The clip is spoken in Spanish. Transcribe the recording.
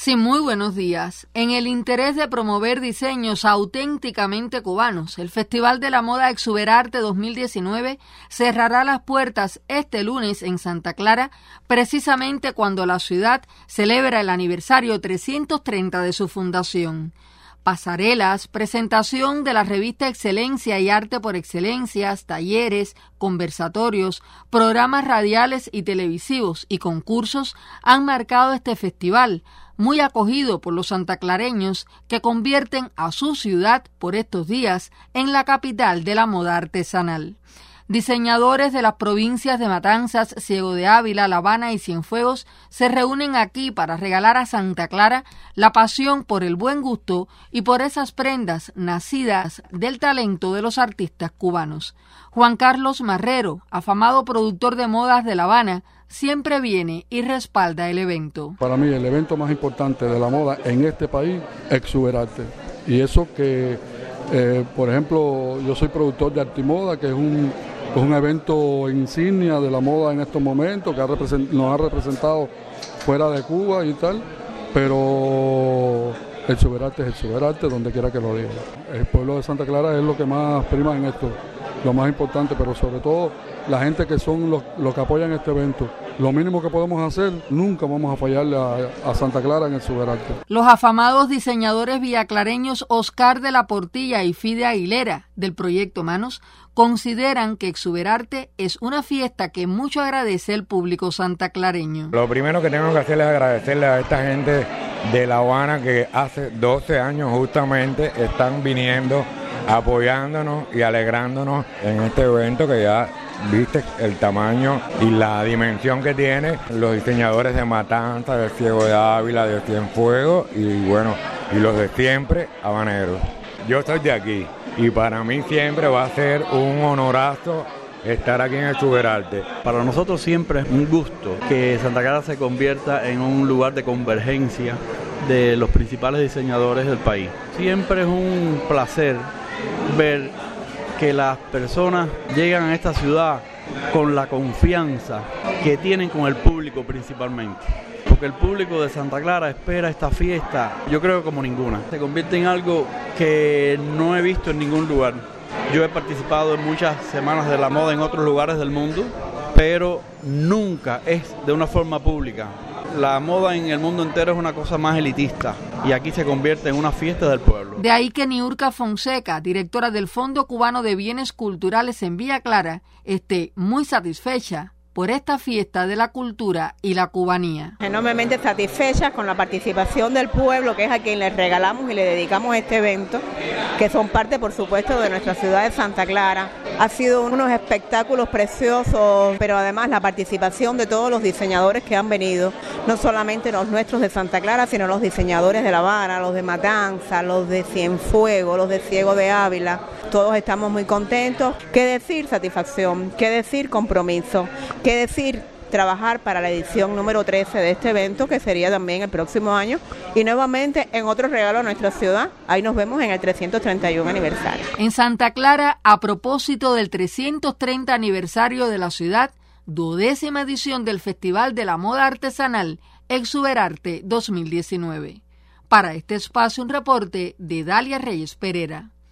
Sí, muy buenos días. En el interés de promover diseños auténticamente cubanos, el Festival de la Moda Exuberarte 2019 cerrará las puertas este lunes en Santa Clara, precisamente cuando la ciudad celebra el aniversario 330 de su fundación. Pasarelas, presentación de la revista Excelencia y Arte por Excelencias, talleres, conversatorios, programas radiales y televisivos y concursos han marcado este festival, muy acogido por los santaclareños que convierten a su ciudad por estos días en la capital de la moda artesanal. Diseñadores de las provincias de Matanzas, Ciego de Ávila, La Habana y Cienfuegos se reúnen aquí para regalar a Santa Clara la pasión por el buen gusto y por esas prendas nacidas del talento de los artistas cubanos. Juan Carlos Marrero, afamado productor de modas de La Habana, siempre viene y respalda el evento. Para mí el evento más importante de la moda en este país es Exuberarte. Y eso que, por ejemplo, yo soy productor de Artimoda, que es un evento insignia de la moda en estos momentos, que nos ha representado fuera de Cuba y tal, pero el Exuberarte es Exuberarte donde quiera que lo diga. El pueblo de Santa Clara es lo que más prima en esto, lo más importante, pero sobre todo la gente que son los que apoyan este evento. Lo mínimo que podemos hacer, nunca vamos a fallarle a Santa Clara en el Exuberarte. Los afamados diseñadores villaclareños Oscar de la Portilla y Fide Aguilera, del Proyecto Manos, consideran que Exuberarte es una fiesta que mucho agradece el público santaclareño. Lo primero que tengo que hacer es agradecerle a esta gente de La Habana que hace 12 años justamente están viniendo, apoyándonos y alegrándonos en este evento que ya viste el tamaño y la dimensión que tiene, los diseñadores de Matanzas, del Ciego de Ávila, de Cienfuegos y bueno, y los de siempre, habaneros. Yo soy de aquí y para mí siempre va a ser un honorazo estar aquí en Exuberarte. Para nosotros siempre es un gusto que Santa Clara se convierta en un lugar de convergencia de los principales diseñadores del país. Siempre es un placer ver que las personas llegan a esta ciudad con la confianza que tienen con el público principalmente. Porque el público de Santa Clara espera esta fiesta, yo creo como ninguna. Se convierte en algo que no he visto en ningún lugar. Yo he participado en muchas semanas de la moda en otros lugares del mundo, pero nunca es de una forma pública. La moda en el mundo entero es una cosa más elitista y aquí se convierte en una fiesta del pueblo. De ahí que Niurka Fonseca, directora del Fondo Cubano de Bienes Culturales en Villa Clara, esté muy satisfecha por esta fiesta de la cultura y la cubanía. Enormemente satisfechas con la participación del pueblo, que es a quien le regalamos y le dedicamos este evento, que son parte, por supuesto, de nuestra ciudad de Santa Clara. Ha sido unos espectáculos preciosos, pero además la participación de todos los diseñadores que han venido, no solamente los nuestros de Santa Clara, sino los diseñadores de La Habana, los de Matanzas, los de Cienfuegos, los de Ciego de Ávila. Todos estamos muy contentos. ¿Qué decir satisfacción? ¿Qué decir compromiso? ¿Qué decir trabajar para la edición número 13 de este evento, que sería también el próximo año? Y nuevamente en otro regalo a nuestra ciudad. Ahí nos vemos en el 331 aniversario. En Santa Clara, a propósito del 330 aniversario de la ciudad, 12ª edición del Festival de la Moda Artesanal Exuberarte 2019. Para este espacio, un reporte de Dalia Reyes Pereira.